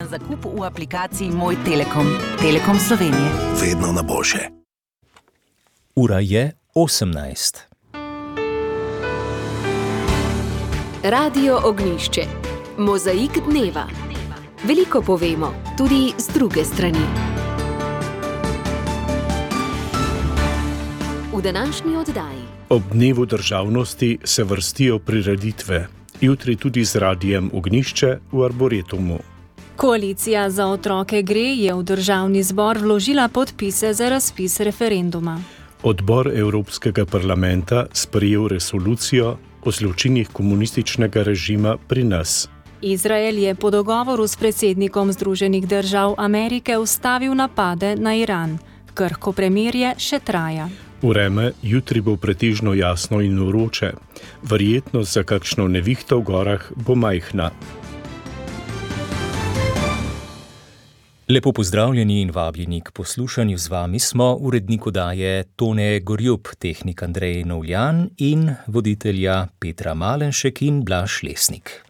zakup v aplikaciji Moj Telekom. Telekom Slovenije. Vedno na boljše. Ura je 18. Radio Ognjišče. Mozaik dneva. Veliko povemo, tudi z druge strani. V današnji oddaji. Ob dnevu državnosti se vrstijo prireditve. Jutri tudi z radijem Ognjišče v Arboretumu. Koalicija Za otroke gre je v državni zbor vložila podpise za razpis referenduma. Odbor Evropskega parlamenta sprejel resolucijo o zločinih komunističnega režima pri nas. Izrael je po dogovoru s predsednikom Združenih držav Amerike ustavil napade na Iran. Krhko premirje še traja. Vreme jutri bo pretežno jasno in vroče. Verjetnost za kakšno nevihto v gorah bo majhna. Lepo pozdravljeni in vabljeni k poslušanju. Z vami smo urednik oddaje Tone Gorjup, tehnik Andrej Novljan in voditelja Petra Malenšek in Blaž Lesnik.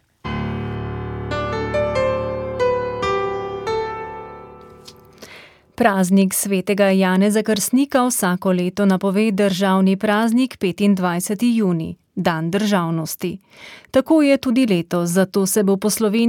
Praznik svetega Janeza Krstnika vsako leto napove državni praznik 25. junij, dan državnosti. Tako je tudi letos, zato se bodo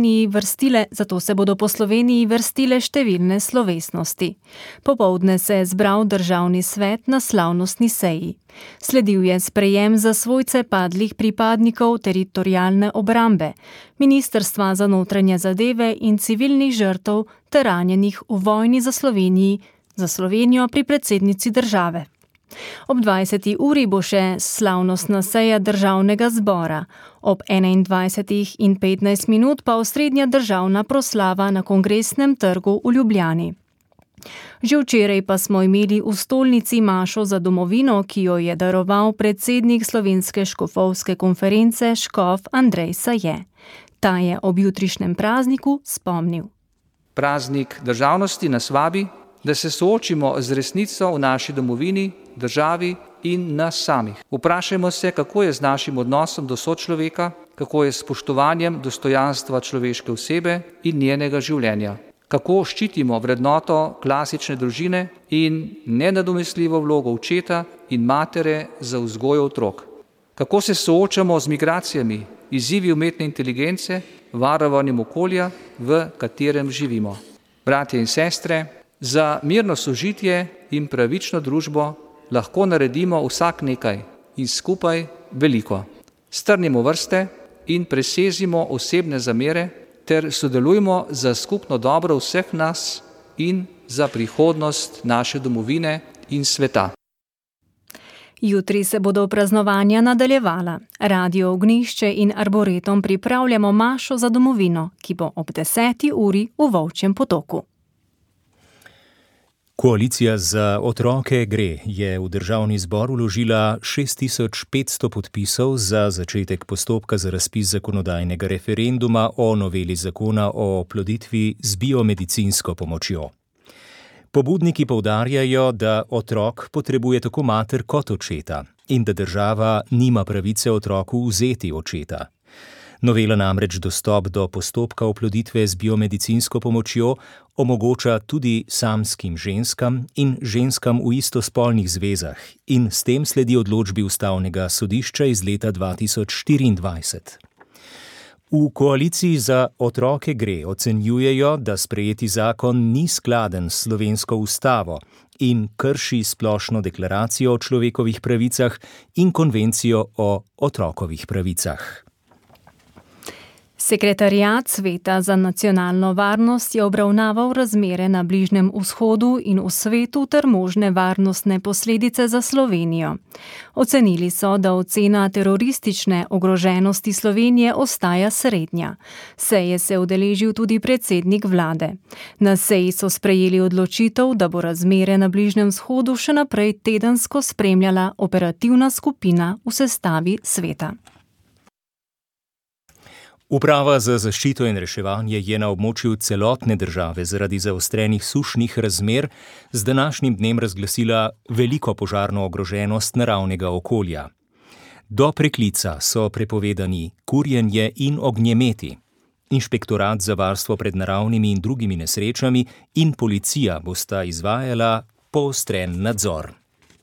po Sloveniji vrstile številne slovesnosti. Popoldne se je zbral državni svet na slavnostni seji. Sledil je sprejem za svojce padlih pripadnikov teritorialne obrambe, Ministrstva za notranje zadeve in civilnih žrtev ter ranjenih v vojni za Slovenijo pri predsednici države. Ob 20. uri bo še slavnostna seja državnega zbora, ob 21:15 pa osrednja državna proslava na Kongresnem trgu v Ljubljani. Že včeraj pa smo imeli v stolnici mašo za domovino, ki jo je daroval predsednik Slovenske škofovske konference škof Andrej Saje. Ta je ob jutrišnjem prazniku spomnil. Praznik državnosti nas vabi, da se soočimo z resnico v naši domovini, državi in nas samih. Vprašajmo se, kako je z našim odnosom do sočloveka, kako je s spoštovanjem dostojanstva človeške osebe in njenega življenja. Kako ščitimo vrednoto klasične družine in nenadomestljivo vlogo očeta in matere za vzgojo otrok. Kako se soočamo z migracijami, izzivi umetne inteligence, varovanjem okolja, v katerem živimo. Bratje in sestre, za mirno sožitje in pravično družbo lahko naredimo vsak nekaj in skupaj veliko. Strnimo vrste in presezimo osebne zamere ter sodelujmo za skupno dobro vseh nas in za prihodnost naše domovine in sveta. Jutri se bodo praznovanja nadaljevala. Radio Ognjišče in Arboretum pripravljamo mašo za domovino, ki bo ob 10. uri v Volčjem Potoku. Koalicija Za otroke gre je v državni zbor vložila 6500 podpisov za začetek postopka za razpis zakonodajnega referenduma o noveli zakona o oploditvi z biomedicinsko pomočjo. Pobudniki poudarjajo, da otrok potrebuje tako mater kot očeta in da država nima pravice otroku vzeti očeta. Novela namreč dostop do postopka oploditve z biomedicinsko pomočjo omogoča tudi samskim ženskam in ženskam v istospolnih zvezah in s tem sledi odločbi Ustavnega sodišča iz leta 2024. V koaliciji Za otroke gre ocenjujejo, da sprejeti zakon ni skladen s slovensko ustavo in krši splošno deklaracijo o človekovih pravicah in konvencijo o otrokovih pravicah. Sekretariat Sveta za nacionalno varnost je obravnaval razmere na Bližnjem vzhodu in v svetu ter možne varnostne posledice za Slovenijo. Ocenili so, da ocena teroristične ogroženosti Slovenije ostaja srednja. Seje se udeležil tudi predsednik vlade. Na seji so sprejeli odločitev, da bo razmere na Bližnjem vzhodu še naprej tedensko spremljala operativna skupina v sestavi sveta. Uprava za zaščito in reševanje je na območju celotne države zaradi zaostrenih sušnih razmer z današnjim dnem razglasila veliko požarno ogroženost naravnega okolja. Do preklica so prepovedani kurjenje in ognjemeti. Inšpektorat za varstvo pred naravnimi in drugimi nesrečami in policija bosta izvajala poostren nadzor.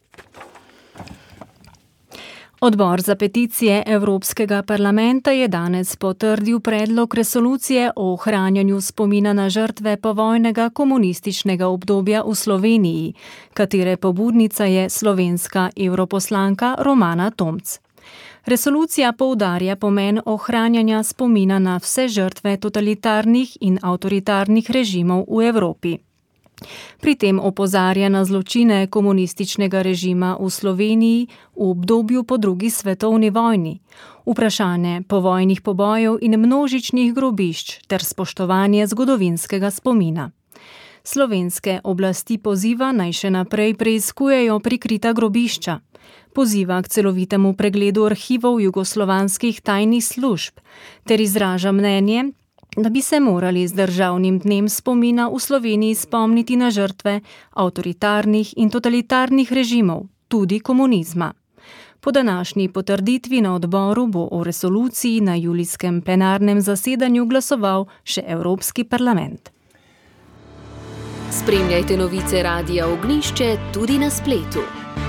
Odbor za peticije Evropskega parlamenta je danes potrdil predlog resolucije o ohranjanju spomina na žrtve povojnega komunističnega obdobja v Sloveniji, katere pobudnica je slovenska evroposlanka Romana Tomc. Resolucija poudarja pomen ohranjanja spomina na vse žrtve totalitarnih in avtoritarnih režimov v Evropi. Pri tem opozarja na zločine komunističnega režima v Sloveniji v obdobju po drugi svetovni vojni, vprašanje povojnih pobojev in množičnih grobišč ter spoštovanje zgodovinskega spomina. Slovenske oblasti poziva naj še naprej preiskujejo prikrita grobišča. Poziva k celovitemu pregledu arhivov jugoslovanskih tajnih služb ter izraža mnenje, da bi se morali z državnim dnem spomina v Sloveniji spomniti na žrtve avtoritarnih in totalitarnih režimov, tudi komunizma. Po današnji potrditvi na odboru bo o resoluciji na julijskem plenarnem zasedanju glasoval še Evropski parlament. Spremljajte novice Radia Ognjišče tudi na spletu.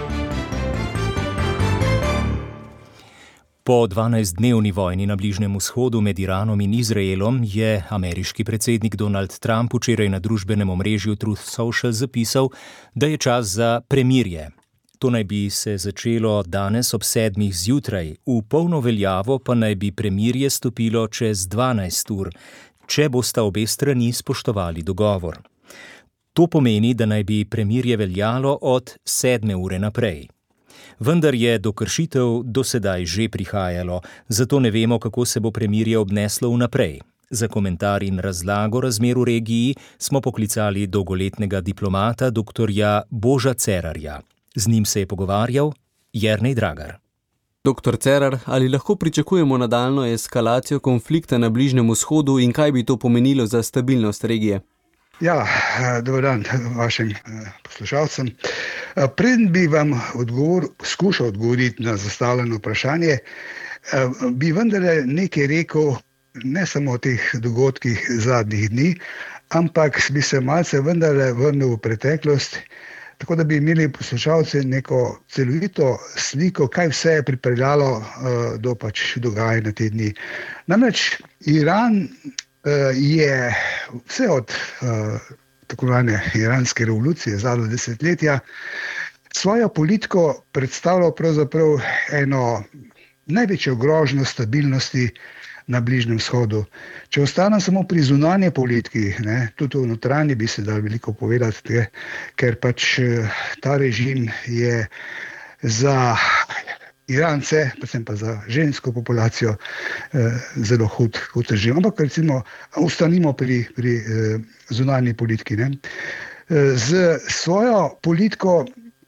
Po 12-dnevni vojni na Bližnjem vzhodu med Iranom in Izraelom je ameriški predsednik Donald Trump včeraj na družbenem omrežju Truth Social zapisal, da je čas za premirje. To naj bi se začelo danes ob 7:00 zjutraj, v polno veljavo pa naj bi premirje stopilo čez 12 ur, če bosta obe strani spoštovali dogovor. To pomeni, da naj bi premirje veljalo od 7. ure naprej. Vendar je do kršitev do sedaj že prihajalo, zato ne vemo, kako se bo premirje obneslo vnaprej. Za komentar in razlago razmer v regiji smo poklicali dolgoletnega diplomata dr. Boža Cerarja. Z njim se je pogovarjal Jernej Dragar. Dr. Cerar, ali lahko pričakujemo nadaljnjo eskalacijo konflikta na Bližnjem vzhodu in kaj bi to pomenilo za stabilnost regije? Ja, dober dan vašim poslušalcem. Preden bi vam skušal odgovoriti na zastavljeno vprašanje, bi vendarle nekaj rekel ne samo o teh dogodkih zadnjih dni, ampak bi se malce vendarle vrnil v preteklost, tako da bi imeli poslušalci neko celovito sliko, kaj vse je pripeljalo do dogajanja te dni. Namreč Iran je vse od tako imenovane iranske revolucije zadnja desetletja svojo politiko predstavljal pravzaprav eno največjo grožnjo stabilnosti na Bližnjem vzhodu. Če ostanem samo pri zunanje politiki, tudi v notranji bi se dal veliko povedati, ker ta režim je za Irance, predvsem pa za žensko populacijo, zelo hud režim. Ampak recimo ostanimo pri zunanji politiki. Z svojo politiko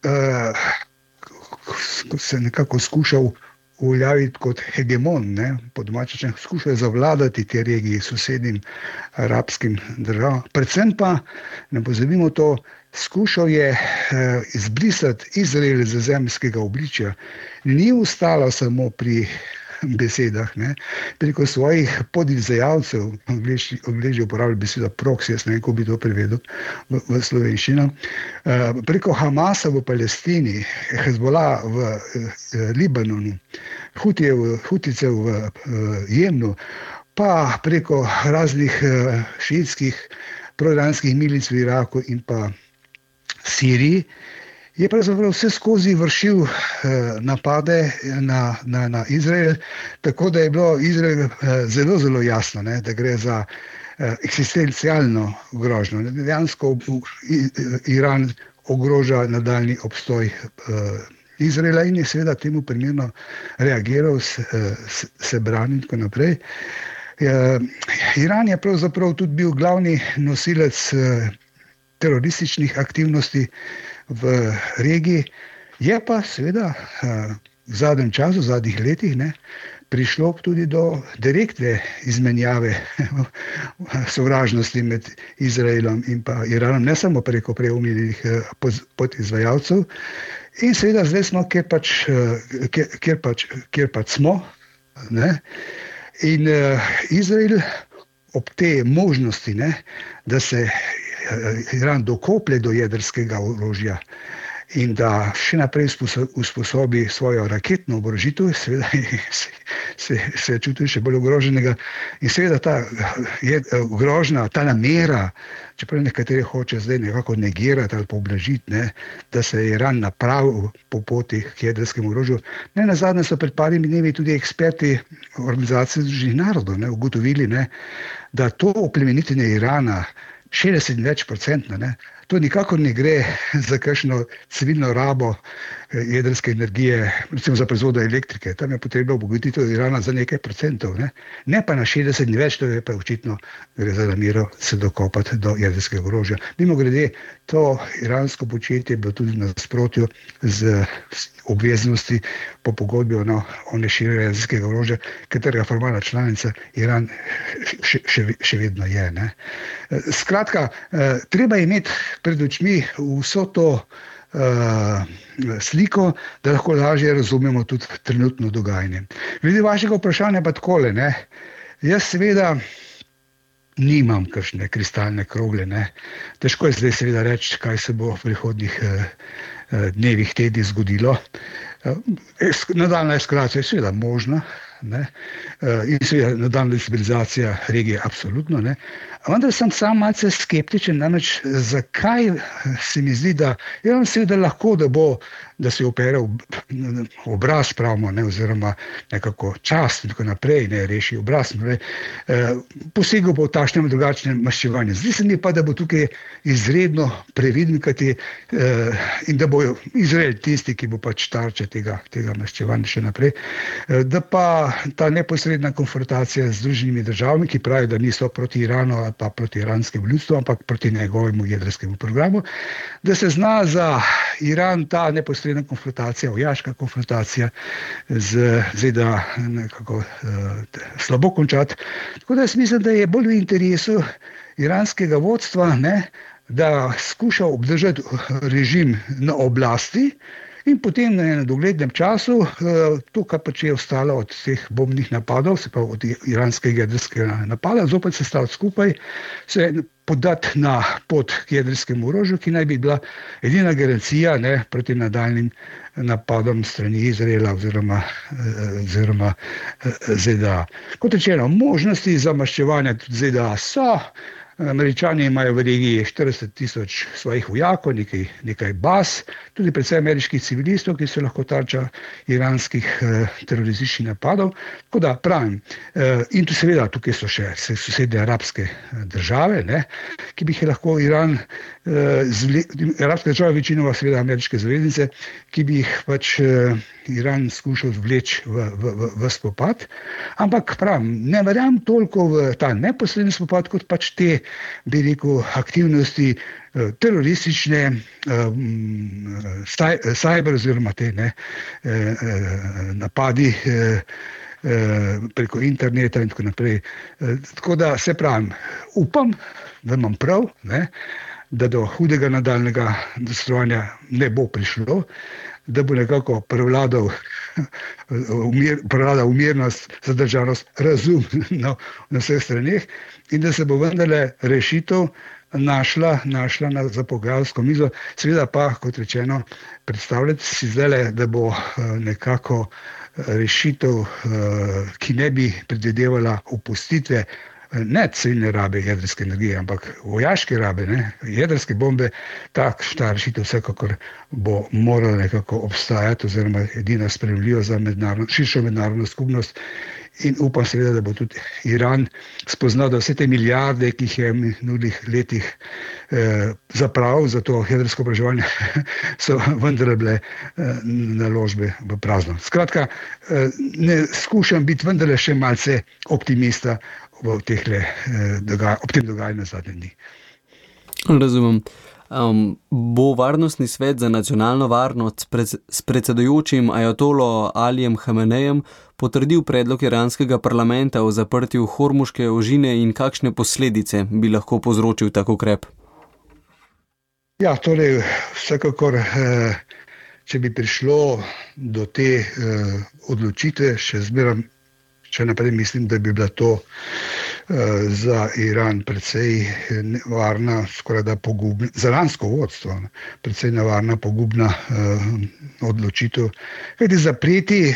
se nekako skušal uveljaviti kot hegemon, po domače skušal zavladati te regiji sosednjim arabskim državam. Predvsem pa, ne pozabimo to, skušal je izbrisati Izrael z zemeljskega obličja. Ni ostalo samo pri besedah, preko svojih podizvajalcev, Angleži uporabljajo besedo proxy, jaz ne vem, kako bi to prevedel v slovenščino, preko Hamasa v Palestini, Hezbollah v Libanonu, Huticev v Jemnu, pa preko raznih šiitskih proiranskih milic v Iraku in pa Siriji, je pravzaprav vse skozi vršil napade na Izrael, tako da je bilo Izrael zelo, zelo jasno, da gre za eksistencialno grožnjo. Dejansko Iran ogroža nadaljnji obstoj Izraela in je seveda temu primerno reagiral, se brani in tako naprej. Iran je pravzaprav tudi bil glavni nosilec terorističnih aktivnosti v regiji, je pa seveda v zadnjem času, v zadnjih letih, prišlo tudi do direktne izmenjave sovražnosti med Izraelom in pa Iranom, ne samo preko preomenjenih podizvajalcev. In seveda zdaj smo, kjer pač smo. In Izrael ob te možnosti, ne, da se Iran dokoplje do jedrskega orožja in da še naprej usposobi svojo raketno oborožitev, seveda se čuti še bolj ogroženega. In seveda ta grožnja, ta namera, čeprav nekateri hoče zdaj nekako negirati ali poblažiti, ne, da se je Iran napravil po poti k jedrskemu orožju. Nenazadnje so pred parimi dnevi tudi eksperti Organizacije združenih narodov ugotovili, ne, da to oplemenitenje Irana 60 in več procentno, ne, to nikakor ne gre za kakšno civilno rabo jedrske energije, recimo za proizvodnjo elektrike. Tam je potrebno obogatitev Irana za nekaj procentov, ne pa na 60 in več, to je pa očitno gre za namero se dokopati do jedrskega orožja. Mimogrede, to iransko početje je bilo tudi na nasprotju z obveznosti po pogodbi o neširjenju jedrskega orožja, katerega formalna članica Iran še vedno je. Ne. Skratka, treba imeti pred očmi vso to sliko, da lahko lažje razumemo tudi trenutno dogajanje. Glede vašega vprašanja pa takole, ne. Jaz seveda nimam kakšne kristalne krogle, ne. Težko je zdaj seveda reči, kaj se bo v prihodnjih dnevih, tednih zgodilo. Nadaljna eskalacija je seveda možna, ne, in seveda nadaljna destabilizacija regije absolutno, ne. Vendar sem sam malce skeptičen, namreč zakaj se mi zdi, da seveda lahko, da se opere obraz, pravimo, ne, oziroma nekako čast in tako naprej, ne, reši obraz, ne, posegel po takšnem drugačnem maščevanju. Zdi se mi pa, da bo tukaj izredno previden, in da bo Izrael tisti, ki bo pač tarča tega maščevanja še naprej, da pa ta neposredna konfrontacija z Združenimi državami, ki pravijo, da niso proti Iranu ali pa proti iranskemu ljudstvu, ampak proti njegovemu jedrskemu programu, da se zna za Iran ta neposredna konfrontacija, vojaška konfrontacija z ZDA nekako slabo končati. Tako da jaz mislim, da je bolj v interesu iranskega vodstva, ne, da skuša obdržati režim na oblasti in potem na doglednem času to, kar pač je ostalo od teh bombnih napadov, se pravi od iranskega jedrskega napada, zopet se staviti skupaj, se podati na pot k jedrskemu orožju, ki naj bi bila edina garancija, ne, proti nadaljnim napadom strani Izraela oziroma ZDA. Kot rečeno, možnosti za maščevanje tudi ZDA so. Američani imajo v regiji 40 000 svojih vojakov, nekaj baz, tudi predvsem ameriških civilistov, ki so lahko tarča iranskih terorističnih napadov. Tako da pravim, in tu seveda tukaj so še sosednje arabske države, ne, ki bi jih lahko Iran, arabske države večinoma seveda ameriške zaveznice, ki bi jih pač Iran skušal zvleči v spopad, ampak pravim, ne verjamem toliko v ta neposredni spopad, kot pač te, bi rekel, aktivnosti teroristične, cyber oziroma te napadi preko interneta in tako naprej. Tako da se pravim, upam, da imam prav, ne, da do hudega nadaljnega destrovanja ne bo prišlo, da bo nekako prevladal umirnost, zadržanost, razum na vseh straneh in da se bo vendarle rešitev našla za pogajalsko mizo. Seveda pa, kot rečeno, predstavljati si zdajle, da bo nekako rešitev, ki ne bi predvidevala opustitve ne civilne rabe jedrske energije, ampak vojaške rabe, ne, jedrske bombe, ta rešitev vsekakor bo morala nekako obstajati oziroma edina sprejemljiva za širšo mednarodno skupnost. In upam seveda, da bo tudi Iran spoznal, da vse te milijarde, ki jih je v minulih letih zapravil za to jedrsko oboroževanje, so vendar bile naložbe v prazno. Skratka, ne skušam biti vendarle še malce optimista ob tem dogajanju zadnje dni. Razumem. Bo Varnostni svet za nacionalno varnost s predsedujočim ajatolo Alijem Hamenejem potrdil predlog iranskega parlamenta o zaprtju Hormuške ožine in kakšne posledice bi lahko povzročil tak ukrep? Ja, torej vsekakor, če bi prišlo do te odločitve, še naprej mislim, da bi bila to za Iran precej nevarna, skoraj da pogubna, za iransko vodstvo, precej nevarna, pogubna odločitev. Kajti zapreti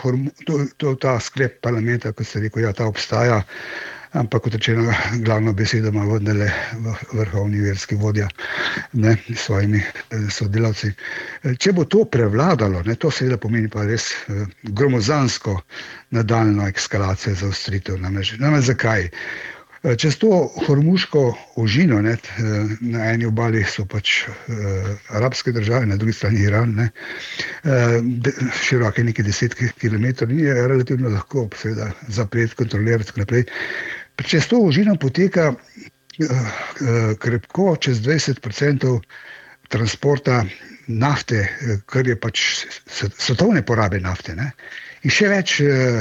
ta sklep parlamenta, kot ste rekel, ja, ta obstaja, ampak kot rečeno, glavno besedo ima vendarle vrhovni verski vodja, ne, s svojimi sodelavci. Če bo to prevladalo, ne, to seveda pomeni pa res gromozansko nadaljno eskalacijo, zaostritev. Namreč zakaj? Čez to hormuško ožino, ne, na eni obali so pač arabske države, na drugi strani Iran, ne, široke nekaj 10 kilometrov, ni relativno lahko seveda zapreti, kontrolirati tako naprej. Čez to ožino poteka krepko čez 20% transporta nafte, kar je pač svetovne porabe nafte, ne, in še več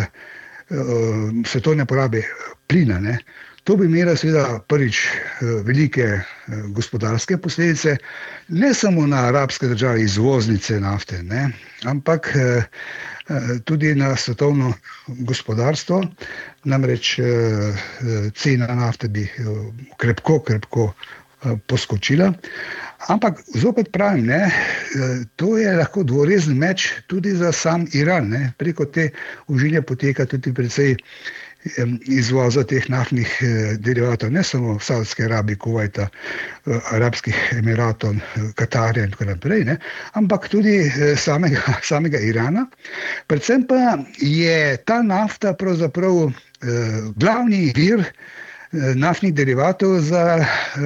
svetovne porabe plina, ne. To bi imelo seveda prvič velike gospodarske posledice, ne samo na arabske države izvoznice nafte, ne, ampak tudi na svetovno gospodarstvo. Namreč cena nafte bi krepko poskočila. Ampak zopet pravim, ne, to je lahko dvorezen meč tudi za sam Iran. Ne. Preko te ožine poteka tudi precej izvoza teh naftnih derivatov, ne samo v Saudske Arabije, Kuvajta, Arabskih Emiratov, Katarja in tako naprej, ne, ampak tudi samega Irana. Predvsem pa je ta nafta pravzaprav glavni vir naftnih derivatov za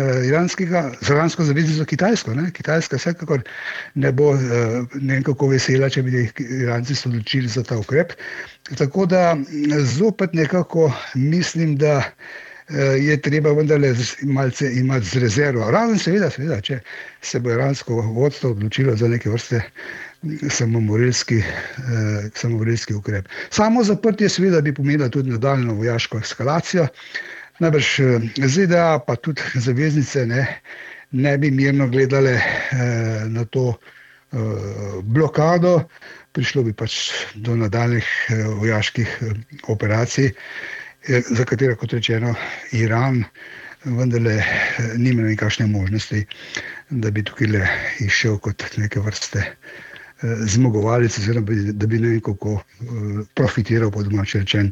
iransko zaveznico Kitajsko. Ne. Kitajska vsekakor ne bo nekako vesela, če bi Iranci se odločili za ta ukrep. Tako da zopet nekako mislim, da je treba vendarle malce imati z rezervo. Razen seveda, če se bo iransko vodstvo odločilo za neke vrste samomorilski ukrep. Samo zaprtje seveda bi pomenilo tudi nadaljnjo vojaško eskalacijo. Najbrž ZDA pa tudi zaveznice ne bi mirno gledale na to blokado. Prišlo bi pač do nadaljnih vojaških operacij, za katero, kot rečeno, Iran vendarle nima nekakšne možnosti, da bi tukaj išel kot neke vrste zmagovalec, oziroma da bi nekako profitiral, po domače rečen,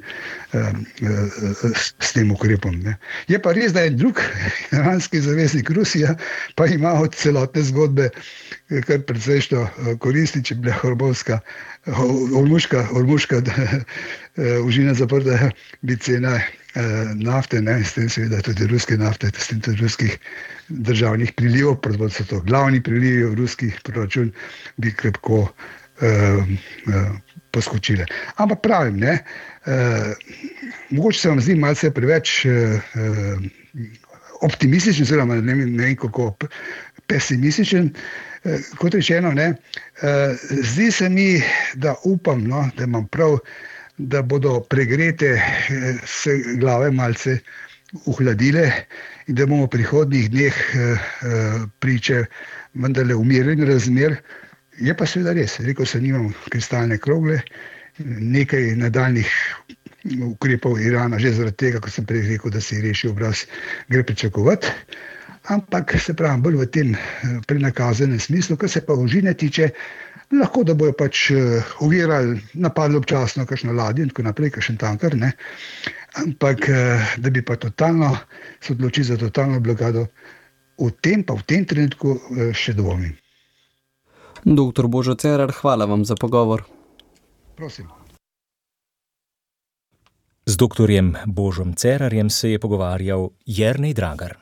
s tem ukrepom. Ne. Je pa res, da je drug iranski zaveznik Rusija, pa ima od celotne zgodbe kar precejšno koristi, če bi bila hormuška ožina zaprta, bi cena nafte, ne, s tem seveda tudi ruske nafte, s tem tudi ruskih državnih prilivov, pravzaprav so to glavni prilivi v ruski proračun, bi krepko poskočile. Ampak pravim, ne, mogoče se vam zdi malce preveč optimističen, oziroma ne vem kako pesimističen. Kot rečeno, ne, zdi se mi, da upam, no, da imam prav, da bodo pregrete se glave malce uhladile in da bomo v prihodnjih dneh priče vendarle umirjenih razmer. Je pa seveda res, rekel sem, nimam kristalne krogle, nekaj nadaljnih ukrepov Irana, že zaradi tega, kot sem prej rekel, da se je rešil obraz, gre pričakovati. Ampak se pravim, bolj v tem prenakazanem smislu, kar se pa ožine tiče, lahko da bojo pač ovirali, napadli občasno kakšno ladjo in tako naprej, kakšen tanker, ne. Ampak da bi pa totalno se odločili za totalno blokado, v tem trenutku še dvomim. Dr. Božo Cerar, hvala vam za pogovor. Prosim. Z doktorjem Božom Cerarjem se je pogovarjal Jernej Dragar.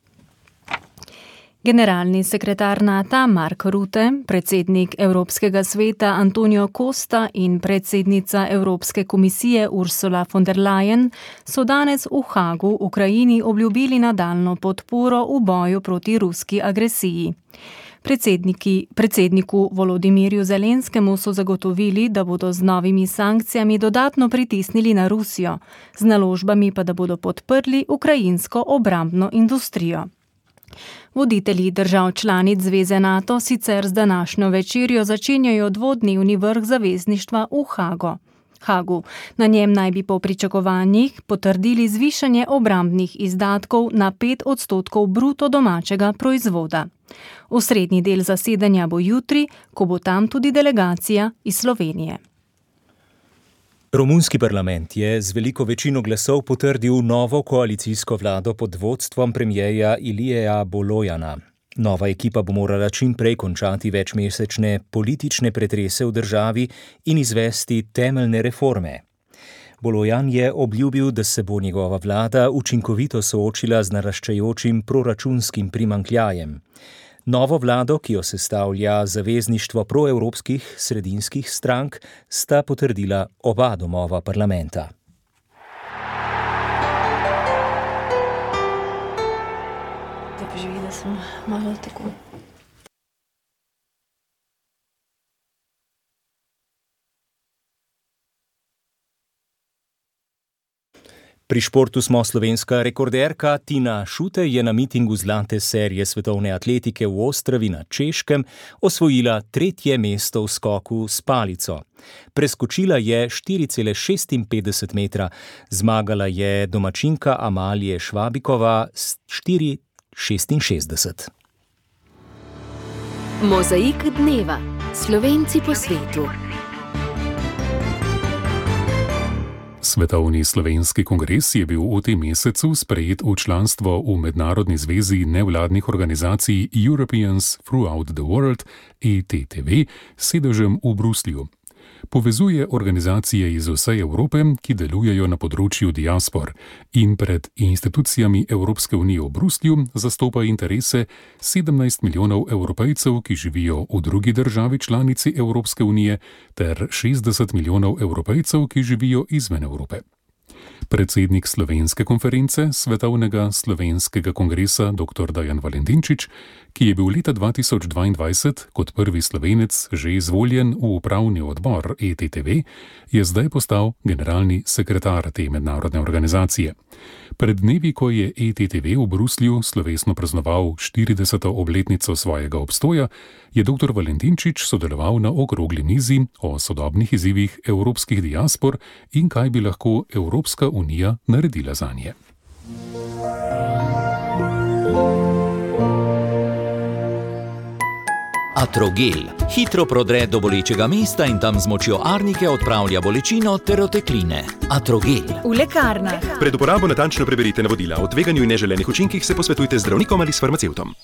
Generalni sekretar NATO Mark Rutte, predsednik Evropskega sveta Antonio Costa in predsednica Evropske komisije Ursula von der Leyen so danes v Hagu Ukrajini obljubili nadaljnjo podporo v boju proti ruski agresiji. Predsedniku Volodimirju Zelenskemu so zagotovili, da bodo z novimi sankcijami dodatno pritisnili na Rusijo, z naložbami pa da bodo podprli ukrajinsko obrambno industrijo. Voditelji držav članic Zveze NATO sicer z današnjo večerjo začenjajo dvodnevni vrh zavezništva v Hago. Hagu. Na njem naj bi po pričakovanjih potrdili zvišanje obrambnih izdatkov na 5% bruto domačega proizvoda. Osrednji del zasedanja bo jutri, ko bo tam tudi delegacija iz Slovenije. Romunski parlament je z veliko večino glasov potrdil novo koalicijsko vlado pod vodstvom premierja Ilijeja Bolojana. Nova ekipa bo morala čim prej končati večmesečne politične pretrese v državi in izvesti temeljne reforme. Bolojan je obljubil, da se bo njegova vlada učinkovito soočila z naraščajočim proračunskim primanjkljajem. Novo vlado, ki jo sestavlja zavezništvo proevropskih sredinskih strank, sta potrdila oba domova parlamenta. Pri športu smo slovenska rekorderka Tina Šutej je na mitingu zlate serije svetovne atletike v Ostravi na Češkem osvojila 3. mesto v skoku s palico. Preskočila je 4,56 metra, zmagala je domačinka Amalije Švabikova s 4,66. Mozaik dneva. Slovenci po svetu. Svetovni slovenski kongres je bil v tem mesecu sprejet v članstvo v Mednarodni zvezi nevladnih organizacij Europeans Throughout the World, ETTV, s sedežem v Bruslju. Povezuje organizacije iz vse Evrope, ki delujejo na področju diaspor, in pred institucijami Evropske unije v Bruslju zastopa interese 17 milijonov Evropejcev, ki živijo v drugi državi članici Evropske unije, ter 60 milijonov Evropejcev, ki živijo izven Evrope. Predsednik slovenske konference Svetovnega slovenskega kongresa dr. Dajan Valentinčič, ki je bil leta 2022 kot prvi Slovenec že izvoljen v upravni odbor ETTV, je zdaj postal generalni sekretar te mednarodne organizacije. Pred dnevi, ko je ETTV v Bruslju slovesno praznoval 40. obletnico svojega obstoja, je dr. Valentinčič sodeloval na okrogli mizi o sodobnih izzivih evropskih diaspor in kaj bi lahko Evropska unija naredila zanje. Atrogel hitro prodre do bolečega mesta in tam z močjo arnike odpravlja bolečino ter otekline. Atrogel. V lekarnah. Pred uporabo natančno preberite navodila. O tveganju in neželenih učinkih se posvetujte z zdravnikom ali s farmacevtom.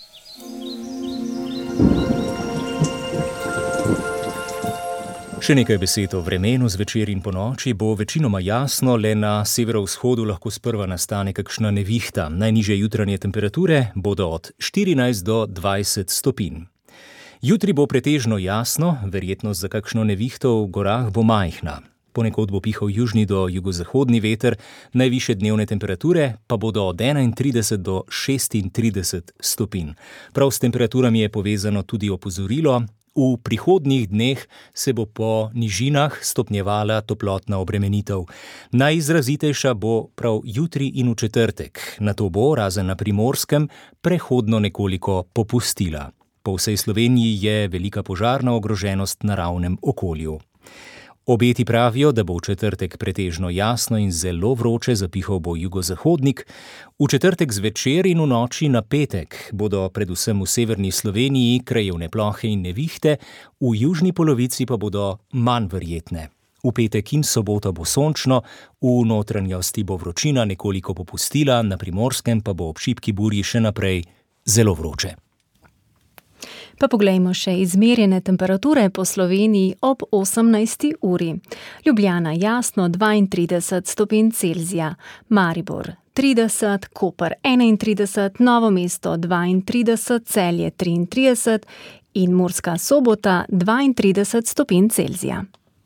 Še nekaj besed o vremenu. Zvečer in ponoči bo večinoma jasno, le na severovzhodu lahko sprva nastane kakšna nevihta. Najnižje jutranje temperature bodo od 14 do 20 stopinj. Jutri bo pretežno jasno, verjetnost za kakšno nevihto v gorah bo majhna. Ponekod bo pihal južni do jugozahodni veter, najvišje dnevne temperature pa bodo od 31 do 36 stopinj. Prav s temperaturami je povezano tudi opozorilo. V prihodnjih dneh se bo po nižinah stopnjevala toplotna obremenitev. Najizrazitejša bo prav jutri in v četrtek. Nato bo, razen na Primorskem, prehodno nekoliko popustila. Po vsej Sloveniji je velika požarna ogroženost na naravnem okolju. Obeti pravijo, da bo v četrtek pretežno jasno in zelo vroče, zapihal bo jugozahodnik. V četrtek zvečer in v noči na petek bodo predvsem v severni Sloveniji krajevne plohe in nevihte, v južni polovici pa bodo manj verjetne. V petek in soboto bo sončno, v notranjosti bo vročina nekoliko popustila, na Primorskem pa bo ob šibki burji še naprej zelo vroče. Pa poglejmo še izmerjene temperature po Sloveniji ob 18. uri. Ljubljana jasno 32 stopinj Celzija, Maribor 30, Koper 31, Novo mesto 32, Celje 33 in Murska Sobota 32 stopinj Celzija.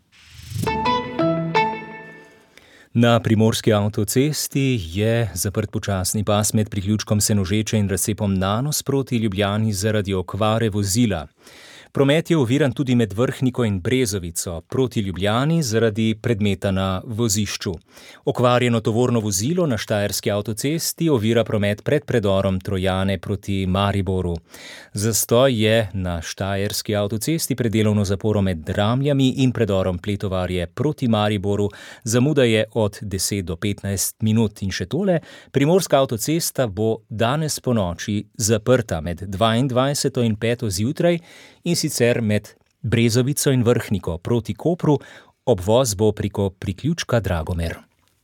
Na primorski avtocesti je zaprt počasni pas med priključkom Senožeče in razcepom Nanos proti Ljubljani zaradi okvare vozila. Promet je oviran tudi med Vrhniko in Brezovico proti Ljubljani zaradi predmeta na vozišču. Okvarjeno tovorno vozilo na štajerski avtocesti ovira promet pred predorom Trojane proti Mariboru. Zastoj je na štajerski avtocesti pred delovno zaporo med Dramljami in predorom Pletovarje proti Mariboru. Zamuda je od 10 do 15 minut. In še tole, primorska avtocesta bo danes po noči zaprta med 22. in 5. zjutraj in sicer med Brezovico in Vrhniko proti Kopru. Obvoz bo preko priključka Dragomer.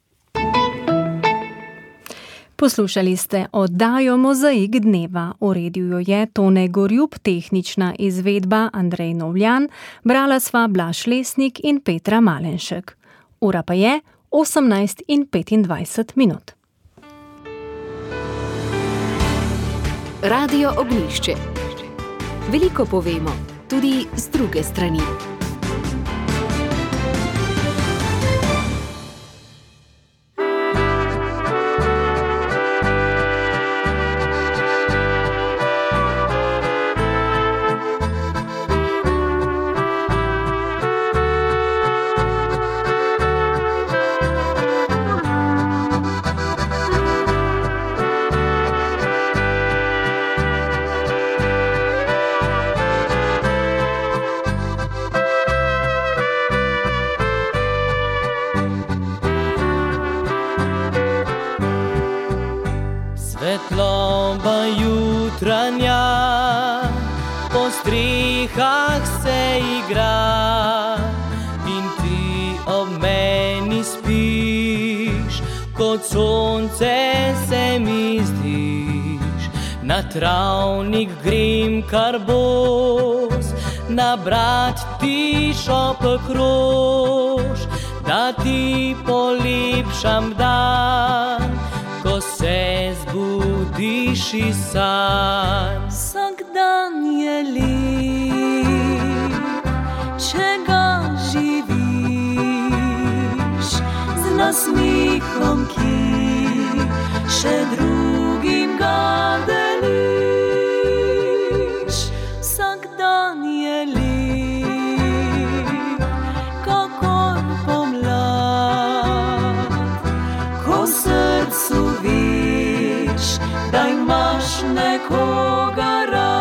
Poslušali ste oddajo Mozaik dneva. Uredil jo je Tone Gorjub, tehnična izvedba Andrej Novljan, brala sva Blaž Lesnik in Petra Malenšek. Ura pa je 18:25 minut. Radio Ognjišče. Veliko povemo, tudi z druge strani. Svetloba jutranja po strehah se igra in ti ob meni spiš, kot sonce se mi zdiš. Na travnik grem kar bos, nabrat ti šopek rož, da ti polepšam dan, ko se zbudiš iz sanj. Vsak dan je lep, če ga živiš, z nasmehom, ki še drugim ga deliš. Vsak dan je lep, kakor pomlad, ko v srcu veš, da imaš nekoga rad.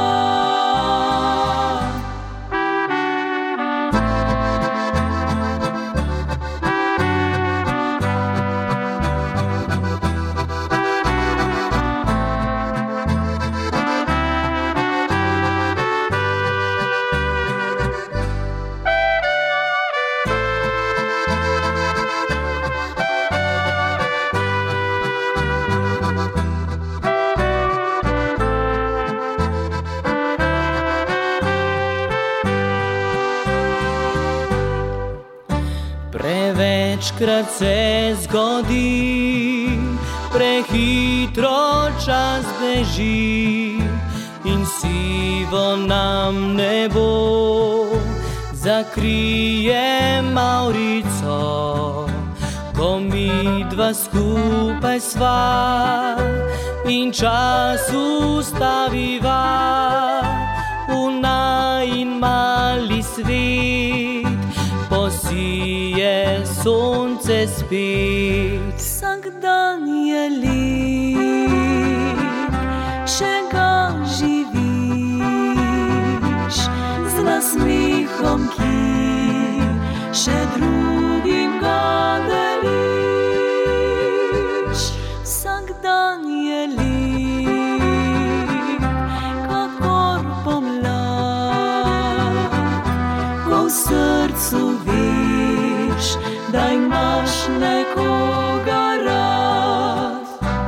Večkrat se zgodi, prehitro čas beži in sivo nam nebo zakrije mavrico. Ko midva skupaj sva in čas ustaviva v najin mali svet, posije sonce spet. Vsak dan je lep, če ga živiš, z nasmehom, ki še drugim ga deliš. Vsak dan je lep, kakor pomlad, ko v srcu veš, da imaš nekoga rad.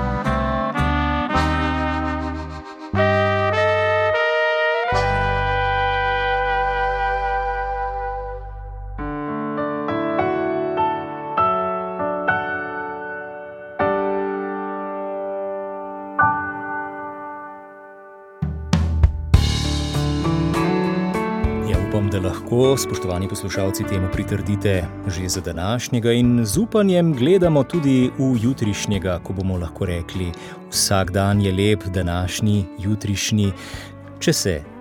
Upam, da lahko, spoštovani poslušalci, temu pritrdite že za današnjega in z upanjem gledamo tudi v jutrišnjega, ko bomo lahko rekli, vsak dan je lep, današnji, jutrišnji. Če se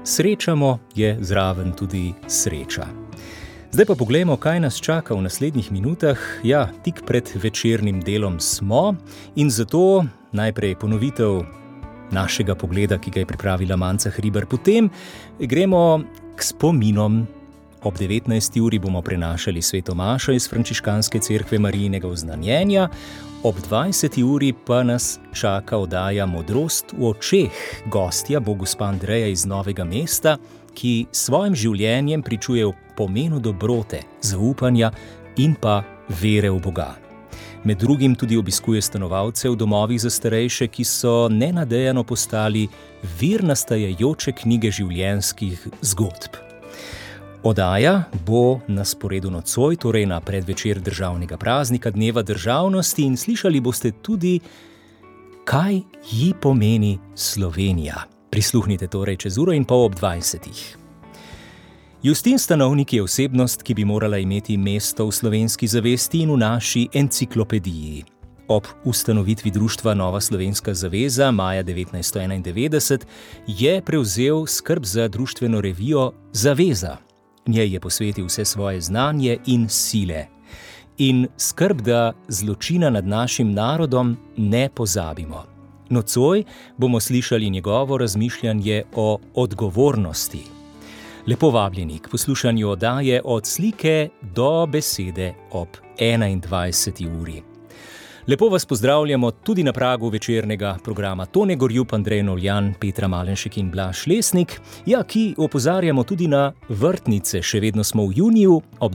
srečamo, je zraven tudi sreča. Zdaj pa poglejmo, kaj nas čaka v naslednjih minutah. Ja, tik pred večernim delom smo in zato najprej ponovitev našega pogleda, ki ga je pripravila Manca Hribar. Potem gremo k spominom. Ob 19. uri bomo prenašali sveto mašo iz frančiškanske cerkve Marijinega oznanjenja, ob 20. uri pa nas čaka oddaja Modrost v očeh. Gostja bo gospa Andreja iz Novega mesta, ki svojim življenjem pričuje o pomenu dobrote, zaupanja in pa vere v Boga. Med drugim tudi obiskuje stanovalce v domovih za starejše, ki so nenadejano postali vir nastajajoče knjige življenjskih zgodb. Oddaja bo na sporedu nocoj, torej na predvečer državnega praznika, dneva državnosti, in slišali boste tudi, kaj ji pomeni Slovenija. Prisluhnite torej čez uro in pol ob 20. Justin Stanovnik je osebnost, ki bi morala imeti mesto v slovenski zavesti in v naši enciklopediji. Ob ustanovitvi društva Nova slovenska zaveza maja 1991 je prevzel skrb za društveno revijo Zaveza. Njej je posvetil vse svoje znanje in sile. In skrb, da zločina nad našim narodom ne pozabimo. Nocoj bomo slišali njegovo razmišljanje o odgovornosti. Lepo vabljeni k poslušanju oddaje Od slike do besede ob 21. uri. Lepo vas pozdravljamo tudi na pragu večernega programa Tone Gorjup, Andrej Novjan, Petra Malenšek in Blaž Lesnik, ki opozarjamo tudi na vrtnice. Še vedno smo v juniju, ob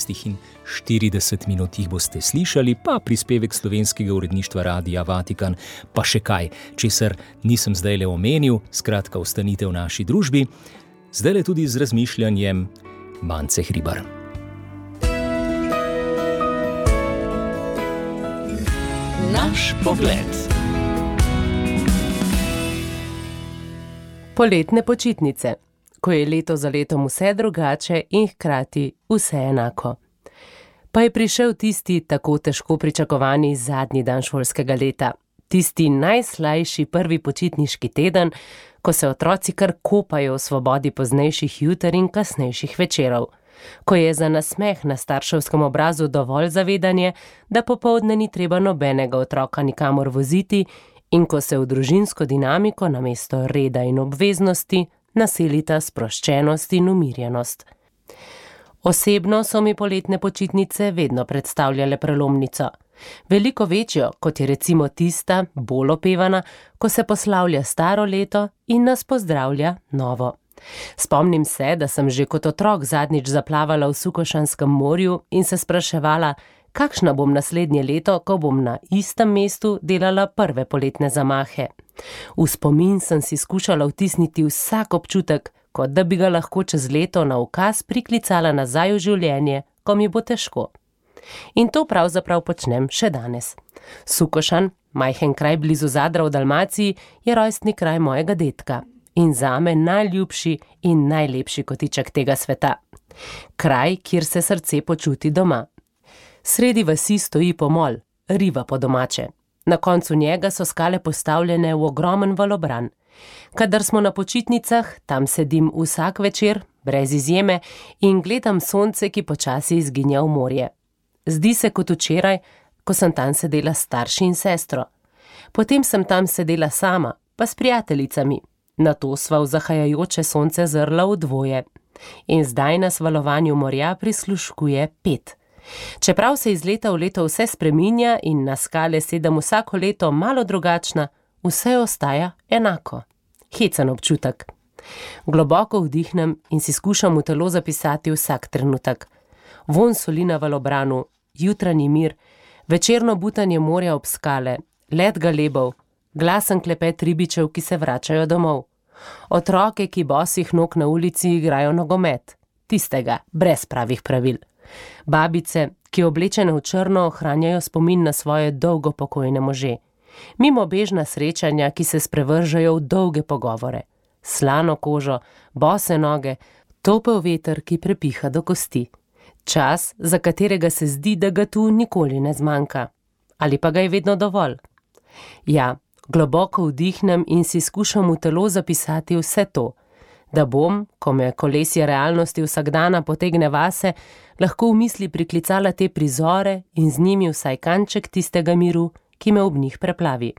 19:40 jih boste slišali, pa prispevek slovenskega uredništva Radia Vatikan, pa še kaj, česar nisem zdajle omenil, skratka ostanite v naši družbi, zdajle tudi z razmišljanjem Mance Hribar. Naš pogled. Poletne počitnice, ko je leto za letom vse drugače in hkrati vse enako. Pa je prišel tisti tako težko pričakovani zadnji dan šolskega leta, tisti najslajši prvi počitniški teden, ko se otroci kar kopajo v svobodi poznejših juter in kasnejših večerov. Ko je za nasmeh na starševskem obrazu dovolj zavedanje, da popoldne ni treba nobenega otroka nikamor voziti, in ko se v družinsko dinamiko namesto reda in obveznosti naselita sproščenost in umirjenost. Osebno so mi poletne počitnice vedno predstavljale prelomnico. Veliko večjo, kot je recimo tista, bolj opevana, ko se poslavlja staro leto in nas pozdravlja novo. Spomnim se, da sem že kot otrok zadnjič zaplavala v Sukošanskem morju in se spraševala, kakšna bom naslednje leto, ko bom na istem mestu delala prve poletne zamahe. V spomin sem si skušala vtisniti vsak občutek, kot da bi ga lahko čez leto na ukaz priklicala nazaj v življenje, ko mi bo težko. In to pravzaprav počnem še danes. Sukošan, majhen kraj blizu Zadra v Dalmaciji, je rojstni kraj mojega dedka. In zame najljubši in najlepši kotiček tega sveta. Kraj, kjer se srce počuti doma. Sredi vasi stoji pomol, riva po domače. Na koncu njega so skale postavljene v ogromen valobran. Kadar smo na počitnicah, tam sedim vsak večer, brez izjeme, in gledam sonce, ki počasi izginja v morje. Zdi se kot včeraj, ko sem tam sedela s starši in sestro. Potem sem tam sedela sama, pa s prijateljicami. Nato sva v zahajajoče sonce zrla v dvoje. In zdaj nas valovanju morja prisluškuje 5. Čeprav se iz leta v leto vse spreminja in na skale sedem vsako leto malo drugačna, vse ostaja enako. Hecen občutek. Globoko vdihnem in si skušam v telo zapisati vsak trenutek. Vonj soli na valobranu, jutranji mir, večerno butanje morja ob skale, let galebov, glasen klepet ribičev, ki se vračajo domov. Otroke, ki bosih nog na ulici igrajo nogomet, tistega, brez pravih pravil. Babice, ki oblečene v črno ohranjajo spomin na svoje dolgo pokojne može. Mimobežna srečanja, ki se sprevržajo v dolge pogovore. Slano kožo, bose noge, topel veter, ki prepiha do kosti. Čas, za katerega se zdi, da ga tu nikoli ne zmanjka. Ali pa ga je vedno dovolj. Ja, globoko vdihnem in si skušam v telo zapisati vse to. Da bom, ko me kolesje realnosti vsakdana potegne vase, lahko v misli priklicala te prizore in z njimi vsaj kanček tistega miru, ki me ob njih preplavi.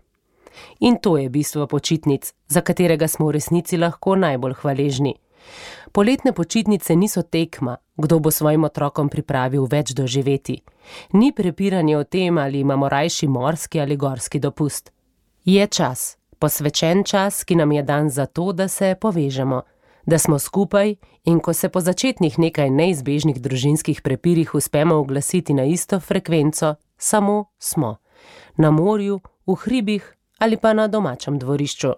In to je bistvo počitnic, za katerega smo v resnici lahko najbolj hvaležni. Poletne počitnice niso tekma, kdo bo svojim otrokom pripravil več doživeti. Ni prepiranje o tem, ali imamo rajši morski ali gorski dopust. Je čas, posvečen čas, ki nam je dan za to, da se povežemo, da smo skupaj in ko se po začetnih nekaj neizbežnih družinskih prepirih uspemo oglasiti na isto frekvenco, samo smo. Na morju, v hribih ali pa na domačem dvorišču.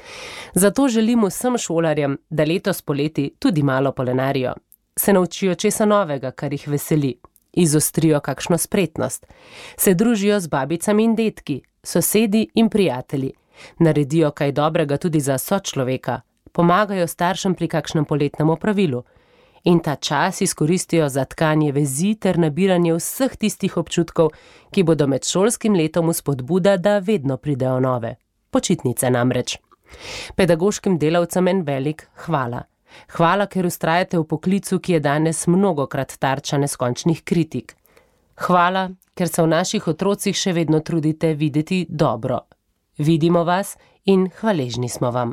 Zato želim vsem šolarjem, da letos poleti tudi malo polenarijo. Se naučijo česa novega, kar jih veseli. Izostrijo kakšno spretnost. Se družijo z babicami in detki, sosedi in prijatelji. Naredijo kaj dobrega tudi za sočloveka. Pomagajo staršem pri kakšnem poletnem opravilu. In ta čas izkoristijo za tkanje vezi ter nabiranje vseh tistih občutkov, ki bodo med šolskim letom vzpodbuda, da vedno pridejo nove. Počitnice namreč. Pedagoškim delavcem en velik hvala. Hvala, ker vztrajate v poklicu, ki je danes mnogokrat tarča neskončnih kritik. Hvala, ker se v naših otrocih še vedno trudite videti dobro. Vidimo vas in hvaležni smo vam.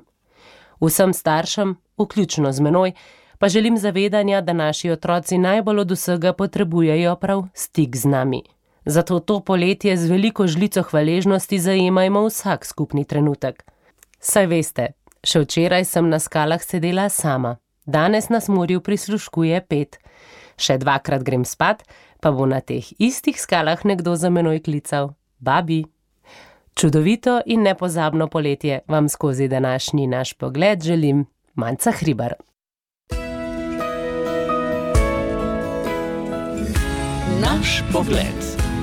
Vsem staršem, vključno z menoj, pa želim zavedanja, da naši otroci najbolj od vsega potrebujejo prav stik z nami. Zato to poletje z veliko žlico hvaležnosti zajemajmo vsak skupni trenutek. Saj veste, še včeraj sem na skalah sedela sama, danes nas morju prisluškuje 5. Še 2-krat grem spat, pa bo na teh istih skalah nekdo za menoj klical: babi. Čudovito in nepozabno poletje vam skozi današnji naš pogled želim Manca Hribar. Naš pogled.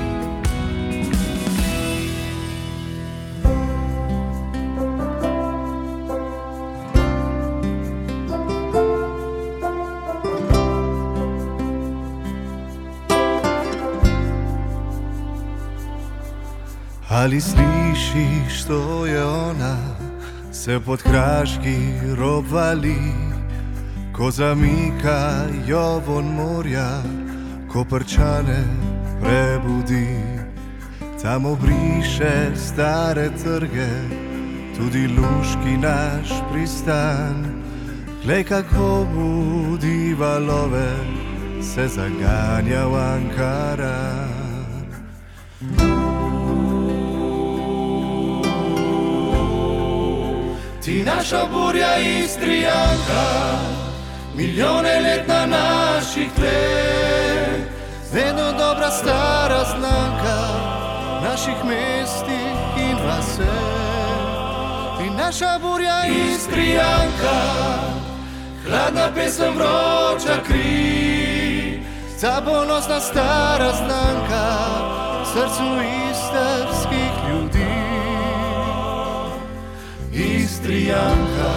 Ali slišiš, to je ona, se pod kraški rob vali, ko zamikajo von morja, ko prčane prebudi. Tam obriše stare trge, tudi luški naš pristan. Glej, kako budi valove, se zaganja v Ankaran. Ti naša burja Istrijanka, milijone let na naših tleh, vedno dobra stara znanka naših mestih in vase. Ti naša burja Istrijanka, hladna pesem, vroča kri, ta ponosna stara znanka srcu istrskih ljudi. Istrijanka.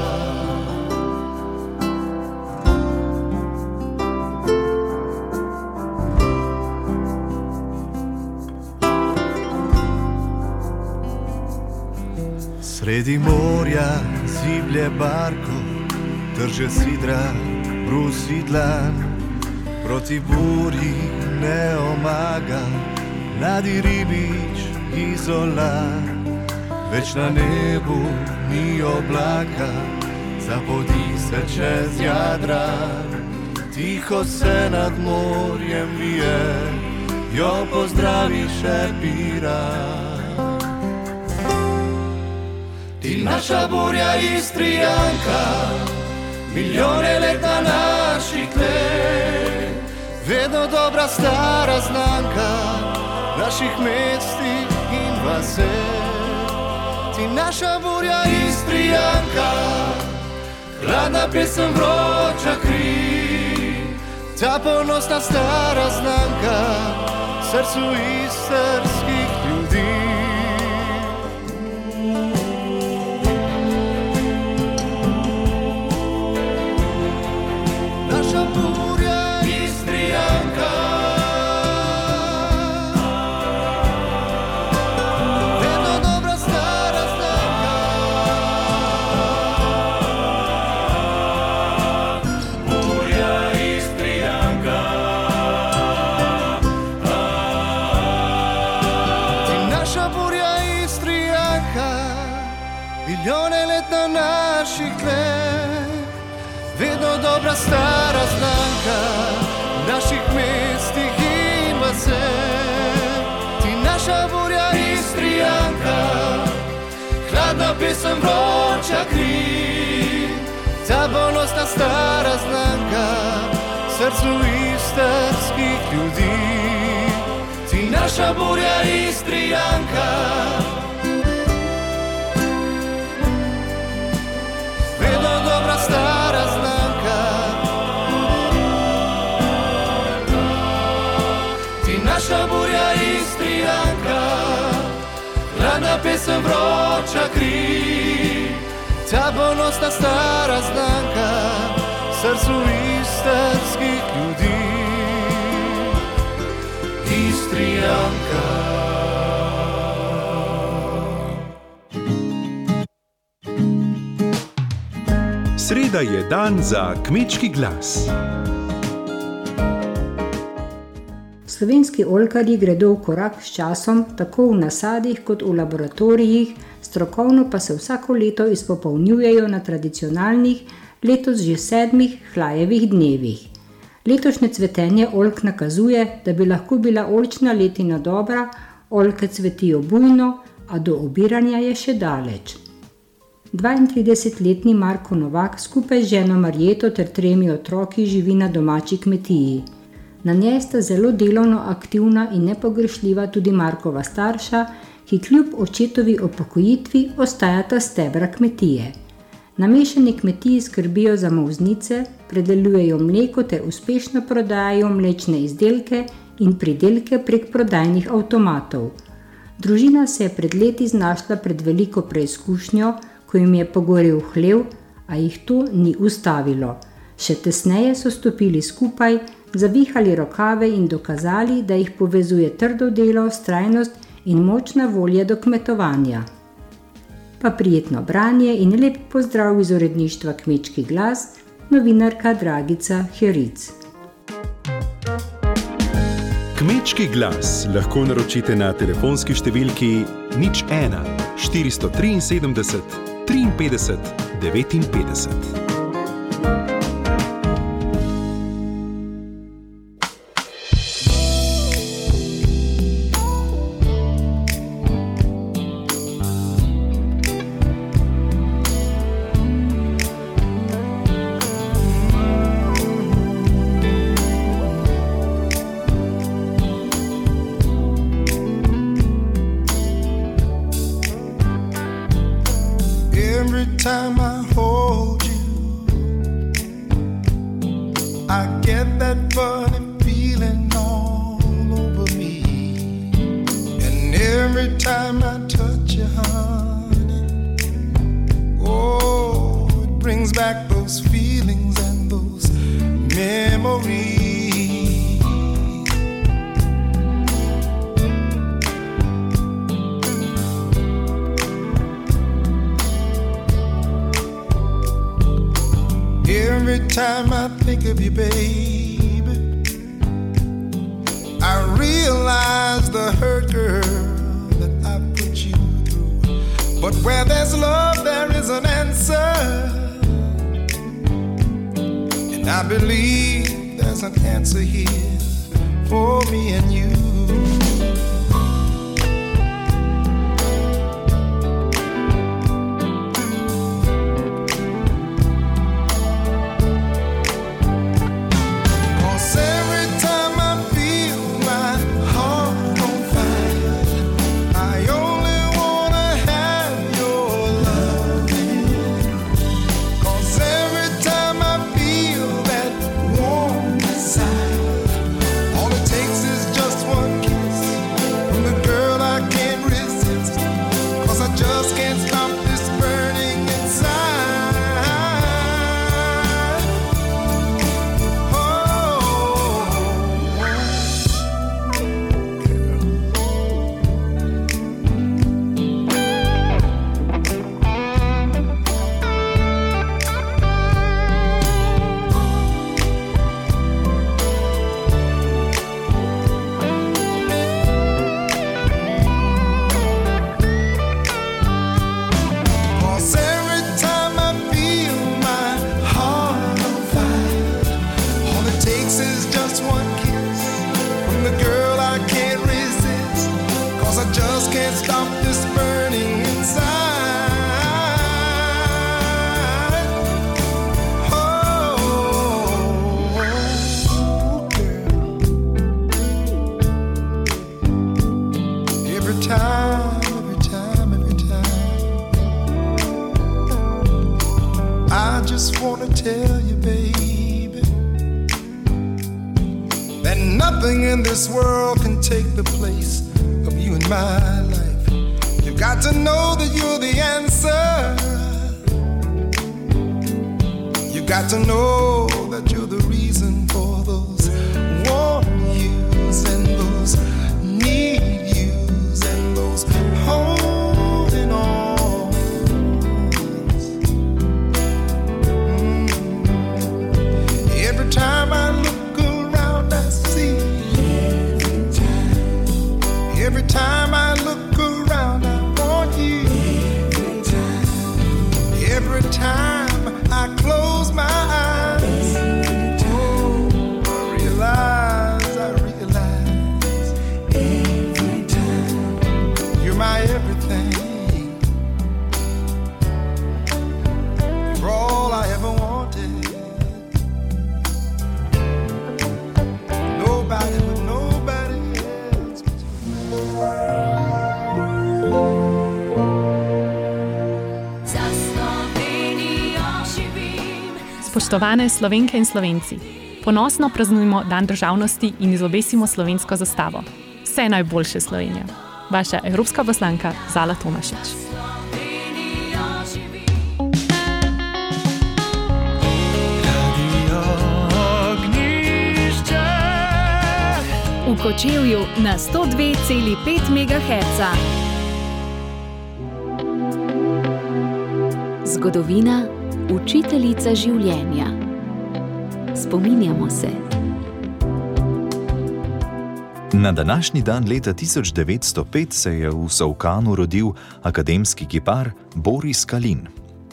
Sredi morja ziblje barko, drže sidra, brusi dlan, proti burji ne omaga, mladi ribič izolan. Več na nebu ni oblaka, zapodi se čez Jadran, tiho se nad morjem vije, jo pozdravi še Piran. Ti naša burja Istrijanka, milijone let na naših tleh, vedno dobra stara znanka naših mestih in vase. Ti naša burja Istrijanka, hladna pesem, vroča kri, ta ponosna stara znanka srcu istrskih ljudi. Naša burja Istrijanka, dobra stara znanka naših mestih in vase. Ti naša burja Istrijanka, hladna pesem, vroča kri, ta ponosna stara znanka srcu istrskih ljudi. Ti naša burja Istrijanka, vedno dobra stara znanka. Ti naša burja Istrijanka, hladna pesem, vroča kri, ta ponosna stara znanka srcu istrskih ljudi. Istrijanka. Sreda je dan za kmečki glas. Slovenski oljkarji gredo v korak s časom, tako v nasadih kot v laboratorijih, strokovno pa se vsako leto izpopolnjujejo na tradicionalnih, letos že 7 hlajevih dnevih. Letošnje cvetenje oljk nakazuje, da bi lahko bila oljčna letina dobra, oljke cvetijo bujno, a do obiranja je še daleč. 32-letni Marko Novak skupaj z ženo Marjeto ter 3 otroki živi na domači kmetiji. Na njej sta zelo delovno aktivna in nepogrešljiva tudi Markova starša, ki kljub očetovi upokojitvi ostajata stebra kmetije. Na mešani kmetiji skrbijo za molznice, predelujejo mleko ter uspešno prodajajo mlečne izdelke in pridelke prek prodajnih avtomatov. Družina se je pred leti znašla pred veliko preizkušnjo, ko jim je pogorel hlev, a jih to ni ustavilo. Še tesneje so stopili skupaj, zavihali rokave in dokazali, da jih povezuje trdo delo, vztrajnost in močna volja do kmetovanja. Pa prijetno branje in lep pozdrav iz uredništva Kmečki glas, novinarka Dragica Heric. Kmečki glas lahko naročite na telefonski številki 01 473 53 59. Time I hold you, I get that funny feeling all over me. And every time I touch you, honey, oh, it brings back those feelings and those memories. Every time I think of you, baby, I realize the hurt, girl, that I put you through. But where there's love, there is an answer. And I believe there's an answer here for me and you. just want to tell you, baby, that nothing in this world can take the place of you in my life. You've got to know that you're the answer. You've got to know that you're the reason for those want yous and those need yous and those holding on. Every time I look around, I see. Every time I look around, I want you. Every time I close my eyes, oh, I realize, every time you're my everything. You're all I ever wanted. Nobody but nobody else. Spoštovane Slovenke in Slovenci, ponosno praznujmo Dan državnosti in izobesimo slovensko zastavo. Vse najboljše, Slovenija. Vaša evropska poslanka Zala Tomašič. V Kočevju na 102,5 MHz. Zgodovina, učiteljica življenja. Spominjamo se. Na današnji dan leta 1905 se je v Solkanu rodil akademski kipar Boris Kalin.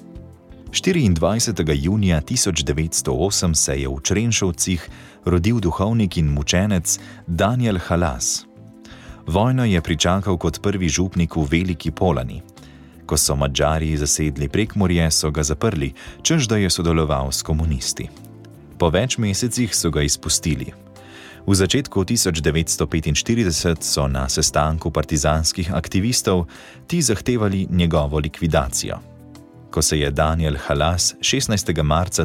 24. junija 1908 se je v Črenšovcih rodil duhovnik in mučenec Daniel Halas. Vojno je pričakal kot prvi župnik v Veliki Polani. Ko so Madžari zasedli Prekmurje, so ga zaprli, češ da je sodeloval s komunisti. Po več mesecih so ga izpustili. V začetku 1945 so na sestanku partizanskih aktivistov ti zahtevali njegovo likvidacijo. Ko se je Daniel Halas 16. marca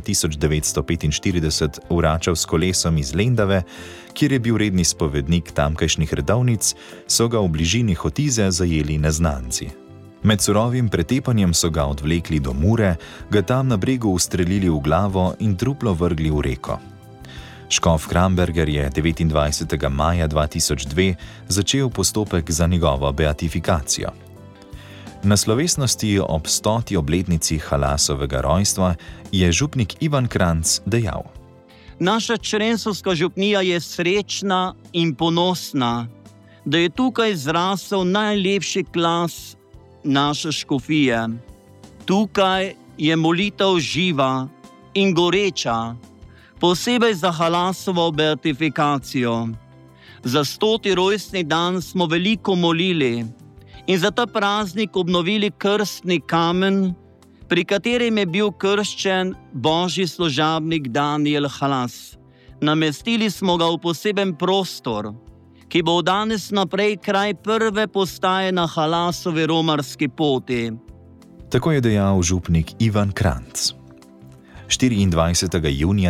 1945 vračal s kolesom iz Lendave, kjer je bil redni spovednik tamkajšnjih redovnic, so ga v bližini Hotize zajeli neznanci. Med surovim pretepanjem so ga odvlekli do Mure, ga tam na bregu ustrelili v glavo in truplo vrgli v reko. Škof Kramberger je 29. maja 2002 začel postopek za njegovo beatifikacijo. Na slovesnosti ob 100. obletnici Halasovega rojstva je župnik Ivan Kranc dejal: Naša črensovska župnija je srečna in ponosna, da je tukaj zrasel najlepši klas naše škofije. Tukaj je molitev živa in goreča, posebej za Halasovo beatifikacijo. Za 100. rojstni dan smo veliko molili in za ta praznik obnovili krstni kamen, pri katerem je bil krščen božji služabnik Daniel Halas. Namestili smo ga v poseben prostor, ki bo od danes naprej kraj prve postaje na Halasovi romarski poti. Tako je dejal župnik Ivan Kranc. 24. junija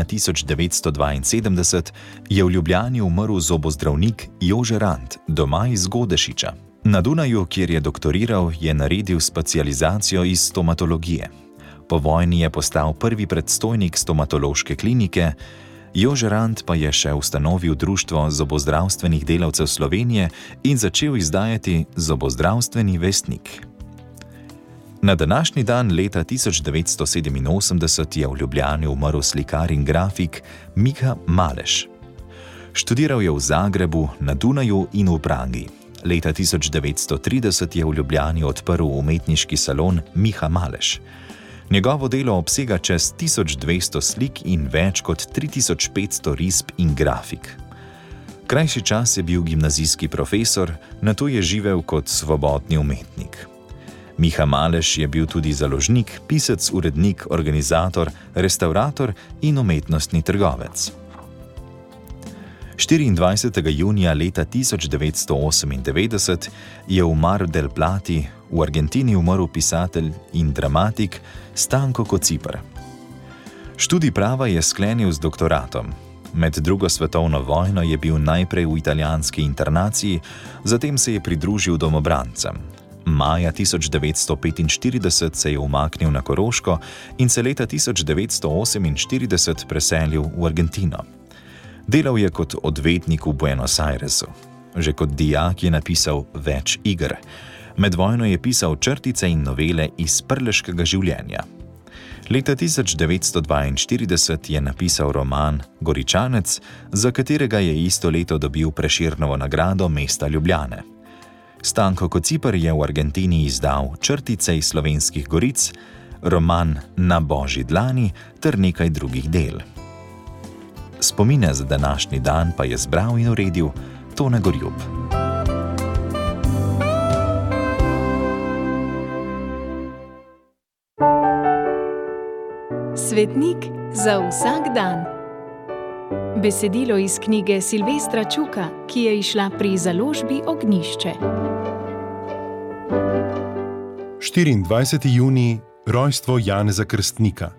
1972 je v Ljubljani umrl zobozdravnik Jože Rant, doma iz Godešiča. Na Dunaju, kjer je doktoriral, je naredil specializacijo iz stomatologije. Po vojni je postal prvi predstojnik stomatološke klinike, Jože Rant pa je še ustanovil Društvo zobozdravstvenih delavcev Slovenije in začel izdajati Zobozdravstveni vestnik. Na današnji dan leta 1987 je v Ljubljani umrl slikar in grafik Miha Maleš. Študiral je v Zagrebu, na Dunaju in v Pragi. Leta 1930 je v Ljubljani odprl umetniški salon Miha Maleš. Njegovo delo obsega čez 1200 slik in več kot 3500 risb in grafik. Krajši čas je bil gimnazijski profesor, nato je živel kot svobodni umetnik. Miha Maleš je bil tudi založnik, pisec, urednik, organizator, restavrator in umetnostni trgovec. 24. junija leta 1998 je v Mar del Plati v Argentini umrl pisatelj in dramatik Stanko Kociper. Študij prava je sklenil z doktoratom. Med drugo svetovno vojno je bil najprej v italijanski internaciji, zatem se je pridružil domobrancem. Maja 1945 se je umaknil na Koroško in se leta 1948 preselil v Argentino. Delal je kot odvetnik v Buenos Airesu. Že kot dijak je napisal več iger. Med vojno je pisal črtice in novele iz prleškega življenja. Leta 1942 je napisal roman Goričanec, za katerega je isto leto dobil Prešernovo nagrado mesta Ljubljane. Stanko Kociper je v Argentini izdal Črtice iz slovenskih goric, roman Na božji dlani ter nekaj drugih del. Spomine za današnji dan pa je zbral in uredil Tone Gorjub. Svetnik za vsak dan. Besedilo iz knjige Silvestra Čuka, ki je izšla pri založbi Ognjišče. 24. junij, rojstvo Janeza Krstnika.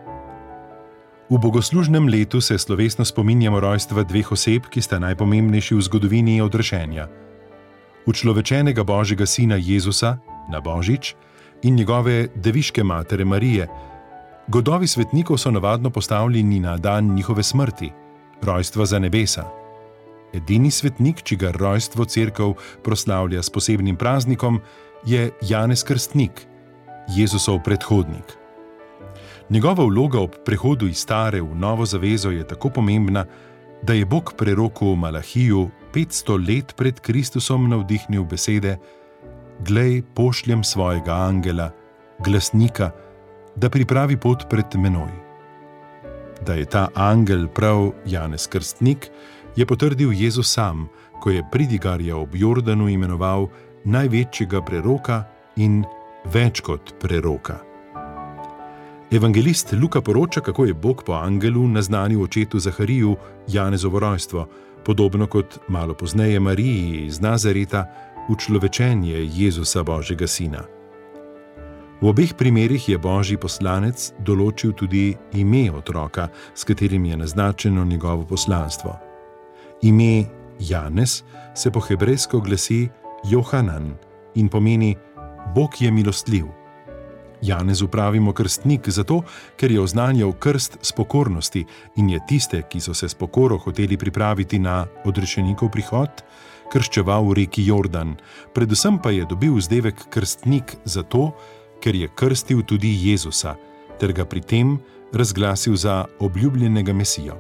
V bogoslužnem letu se slovesno spominjamo rojstva dveh oseb, ki sta najpomembnejši v zgodovini odrešenja. Učlovečenega Božjega sina Jezusa na Božič in njegove deviške matere Marije. Godovi svetnikov so navadno postavljeni na dan njihove smrti, rojstva za nebesa. Edini svetnik, čigar rojstvo cerkev proslavlja s posebnim praznikom, je Janez Krstnik, Jezusov predhodnik. Njegova vloga ob prehodu iz stare v novo zavezo je tako pomembna, da je Bog preroku Malahiju 500 let pred Kristusom navdihnil besede: Glej, pošljem svojega angela, glasnika, da pripravi pot pred menoj. Da je ta angel prav Janez Krstnik, je potrdil Jezus sam, ko je pridigarja ob Jordanu imenoval največjega preroka in več kot preroka. Evangelist Luka poroča, kako je Bog po angelu naznanil očetu Zahariju Janezovo rojstvo, podobno kot malo pozneje Mariji iz Nazareta učlovečenje Jezusa Božjega sina. V obeh primerih je Božji poslanec določil tudi ime otroka, s katerim je naznačeno njegovo poslanstvo. Ime Janez se po hebrejsko glasi Johanan in pomeni Bog je milostljiv. Janezu pravimo krstnik zato, ker je oznanjal krst s pokornosti in je tiste, ki so se s pokoro hoteli pripraviti na odrešenikov prihod, krščeval v reki Jordan, predvsem pa je dobil vzdevek krstnik zato, ker je krstil tudi Jezusa, ter ga pri tem razglasil za obljubljenega Mesijo.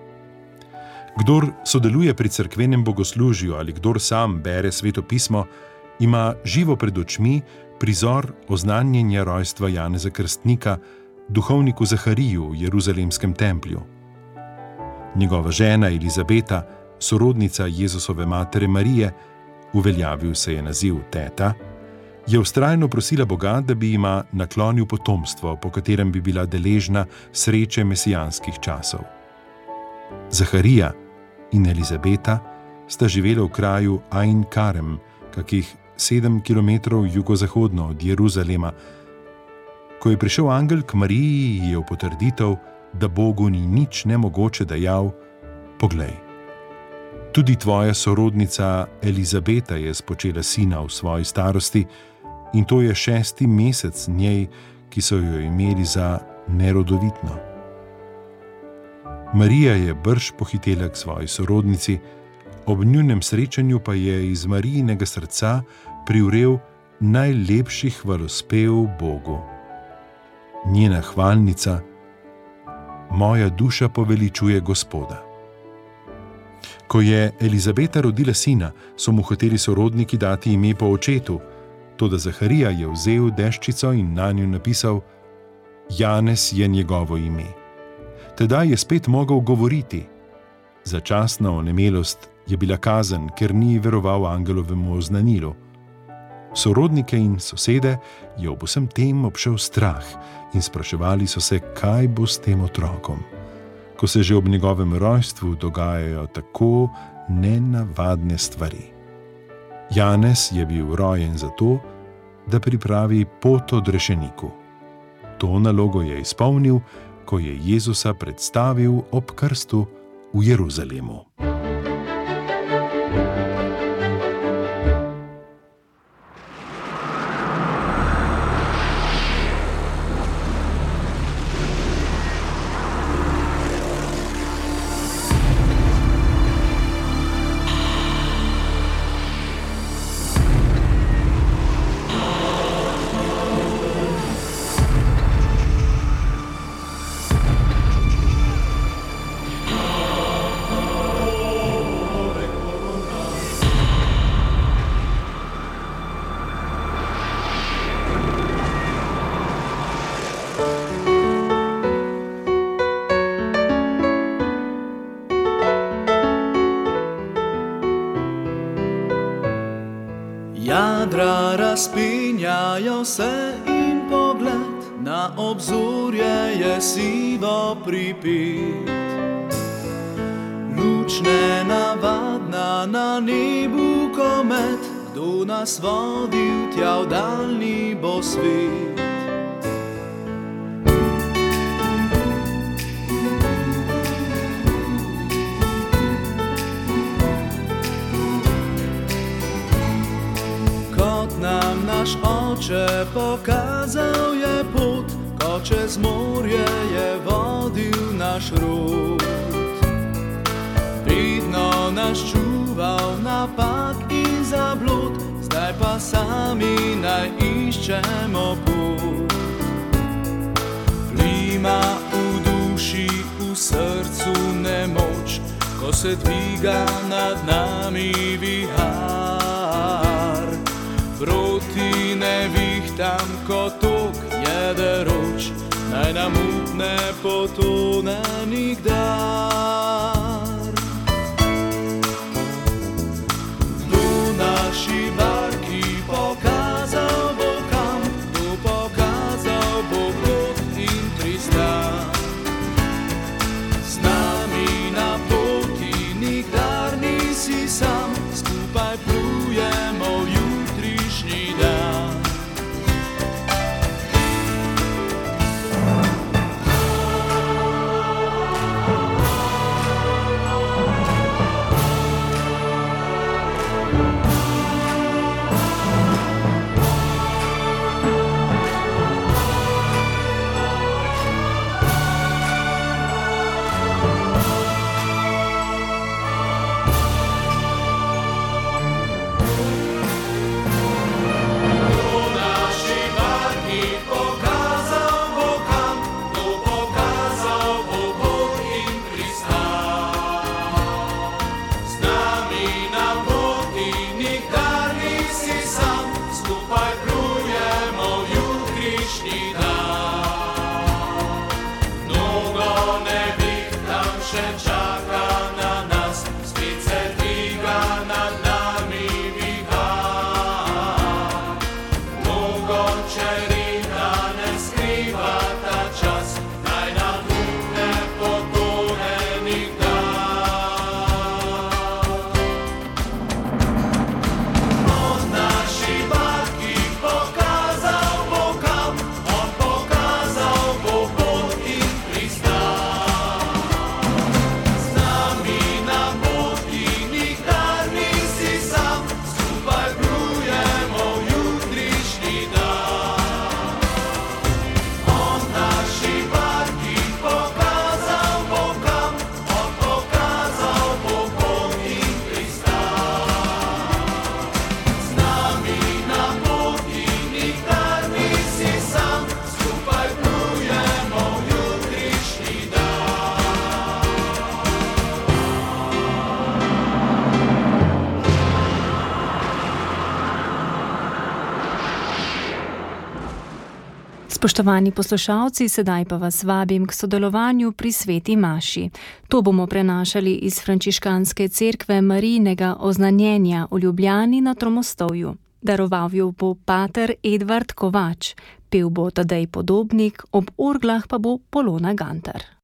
Kdor sodeluje pri cerkvenem bogoslužju ali kdor sam bere Sveto pismo, ima živo pred očmi prizor oznanjenja rojstva Janeza Krstnika duhovniku Zahariju v Jeruzalemskem templju. Njegova žena Elizabeta, sorodnica Jezusove matere Marije, uveljavil se je naziv teta, je vztrajno prosila Boga, da bi jima naklonil potomstvo, po katerem bi bila deležna sreče mesijanskih časov. Zaharija in Elizabeta sta živela v kraju Ain Karem, kakih 7 km jugozahodno od Jeruzalema. Ko je prišel angel k Mariji, je v potrditev, da Bogu ni nič nemogoče dejal: Poglej, tudi tvoja sorodnica Elizabeta je spočela sina v svoji starosti in to je 6. mesec njej, ki so jo imeli za nerodovitno. Marija je brž pohitela k svoji sorodnici, ob njunem srečanju pa je iz Marijinega srca privrel najlepši hvalospev Bogu. Njena hvalnica: Moja duša poveličuje Gospoda. Ko je Elizabeta rodila sina, so mu hoteli sorodniki dati ime po očetu, toda Zaharija je vzel deščico in nanjo napisal: Janez je njegovo ime. Tedaj je spet mogel govoriti. Začasna onemelost je bila kazen, ker ni veroval angelovemu oznanilu. Sorodnike in sosede je ob vsem tem obšel strah in spraševali so se, kaj bo s tem otrokom, ko se že ob njegovem rojstvu dogajajo tako nenavadne stvari. Janez je bil rojen zato, da pripravi pot odrešeniku. To nalogo je izpolnil ko je Jezusa predstavil ob krstu v Jeruzalemu. Jadra razpinjajo se in pogled na obzorje je sivo pripit. Luč nenavadna na nebu komet, kdo nas vodil tja v daljni bo svet. Nam naš oče pokazal je pot, ko čez morje je vodil naš rod. Vedno nas čuval napak in zablud, zdaj pa sami naj iščemo pot. Plima v duši, v srcu nemoč, ko se dviga nad nami vihar. Proti nevihtam, ko tok je deroč, naj nam ne potone nikdar. Kdo naši barki pokazal bo kam, kdo pokazal bo pot in pristan. Z nami na poti nikdar nisi sam, skupaj plujemo jutrišnji dan. Spoštovani poslušalci, sedaj pa vas vabim k sodelovanju pri sveti maši. To bomo prenašali iz frančiškanske cerkve Marijinega oznanjenja v Ljubljani na Tromostovju. Daroval jo bo pater Edvard Kovač, pel bo Tadej Podobnik, ob orglah pa bo Polona Gantar.